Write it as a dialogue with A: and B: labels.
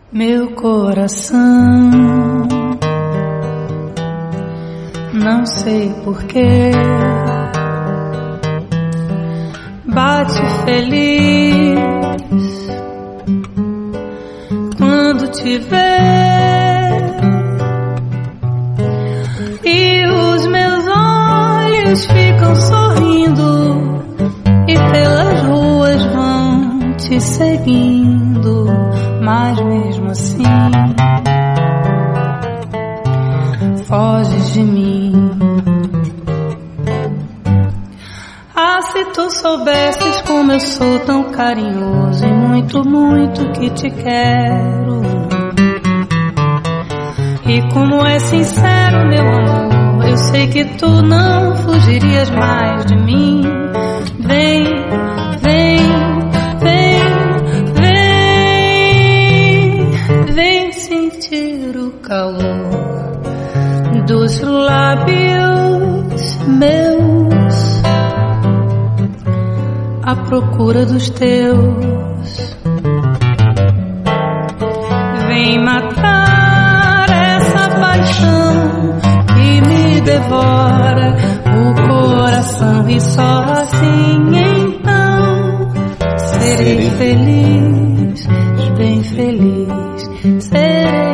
A: Meu coração, não sei porquê, bate feliz quando te vê, e os meus olhos ficam sorrindo e pelas ruas vão te seguindo, mas mesmo assim foges de mim. Ah, se tu soubesses como eu sou tão carinhoso e muito, muito que te quero, e como é sincero meu amor, eu sei que tu não fugirias mais de mim. Vem, vem, vem, vem, vem sentir o calor dos lábios meus à procura dos teus. Vem matar essa paixão que me devora o coração, e só assim então serei feliz, bem feliz, serei.